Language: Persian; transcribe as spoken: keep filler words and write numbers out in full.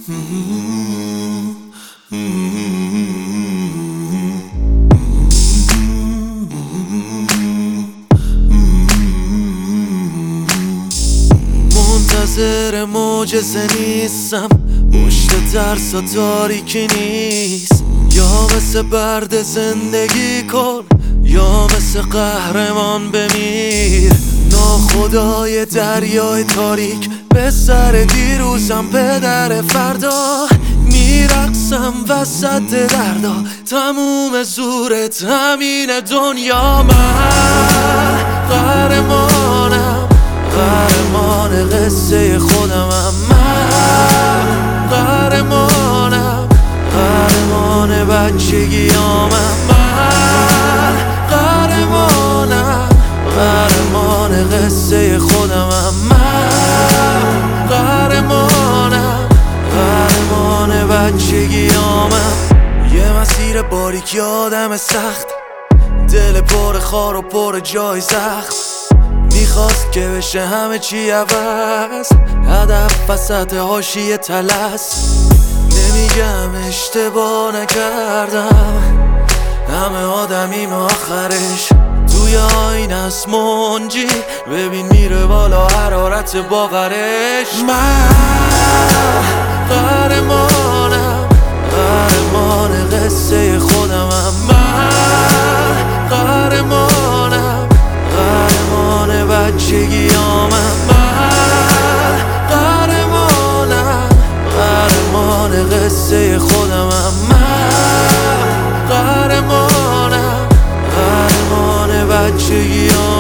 منتظر معجزه نیستم، پشت ترس و تاریکی نیست. یا مثل برد زندگی کن یا مثل قهرمان بمیر. ناخدای دریای تاریک به سر دیروزم پدر فردا. میرقصم وسط دردا، تموم زورت همین دنیا. من قهرمانم، قهرمان قصه خودمم. من قهرمانم، قهرمان بچگیامم. من قهرمانم، قهرمان قصه خودمم. من قهرمانم، قهرمان بچگیامم. یه مسیر باریک، آدم سخت، دل پر خار و پر جای زخم. میخواست که بشه همه چی عوض، هدف وسط حاشیه طلس. نمیگم اشتباه نکردم، همه آدمیم آخرش. توی آینه است منجی، ببین میره بالا حرارت باورش. من قهرمانم، قهرمان قصه خودمم. من قهرمانم، قهرمان بچگیامم. من قهرمانم، قهرمان قصه خودمم. من قهرمانم، قهرمان بچگیامم.